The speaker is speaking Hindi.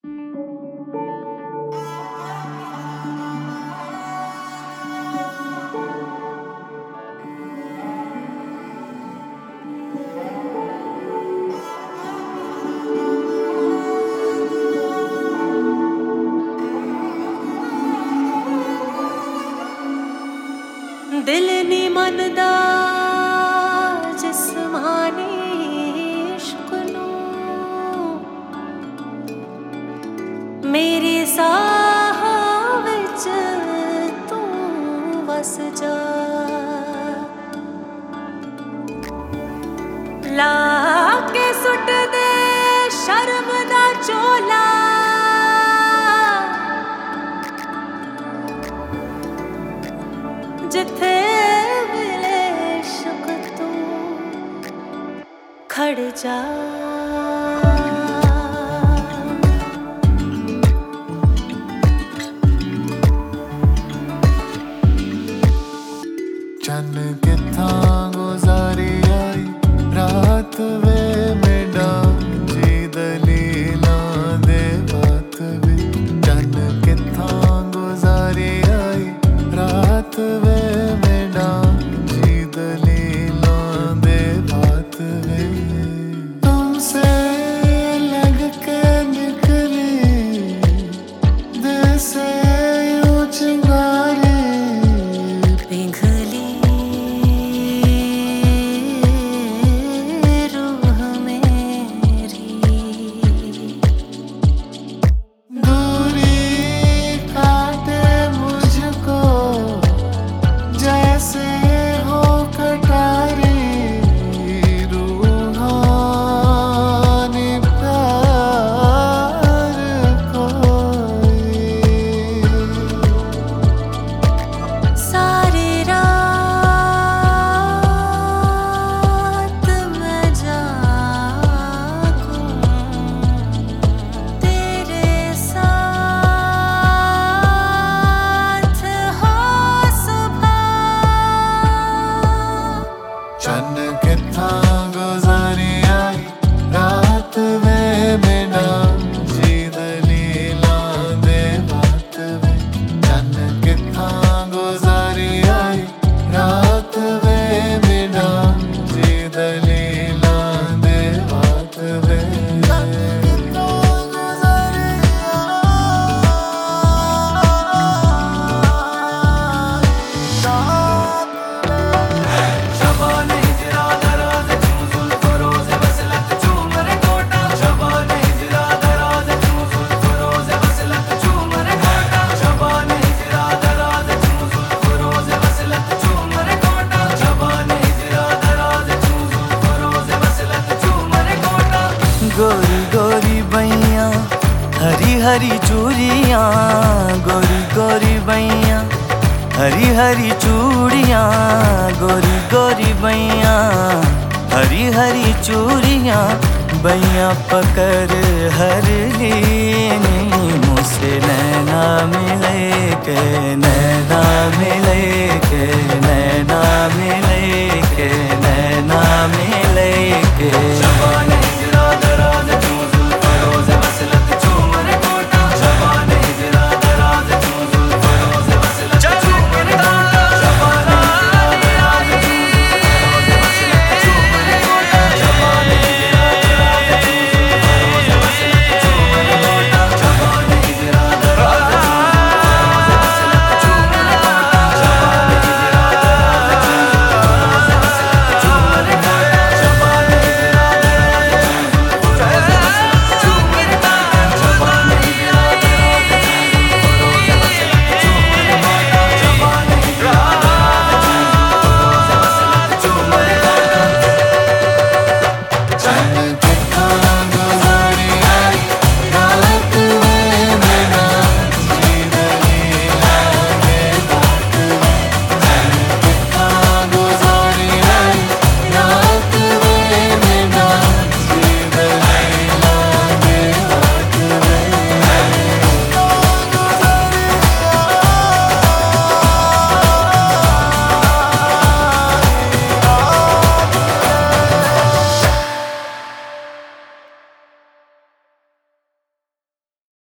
दिल नी मनदा जिस्मानी इश्क नूं, मेरे साह विच तू वस जा। ला के सुट दे शर्म दा चोला, जिथे मिले इश्क तू खड़ जा। चन कित्थां गुजारी आई रात वे मेरा जी दलीलां दे बात वे। चन कित्थां गुजारी आई रात वे मेरा जी दलीलां दे बात वे। तुमसे लग के निकली दिल से यूं चिंगारी, पिघली रूह मेरी, दूरी काटे मुझको जैसे हो कटारी। रूहानी प्यार कोई सारी रात मैं जागूं तेरे साथ हो सुबह। चन कित्थां गुजारी आई रात वे मेरा जी दलीलां दे बात वे। चन कित्थां गुजारी आई रात वे मेरा जी दलीलां दे बात वे। गोरी गोरी बैया हरी हरी चूड़ियाँ, गोरी गोरी बैया हरी हरी चूड़ियाँ, गोरी गोरी बैया हरी हरी चूड़ियाँ। बैया पकड़ हर लीनी मुझसे नैना मिले के, नैना मिले के, नैना मिले के, नैना मिले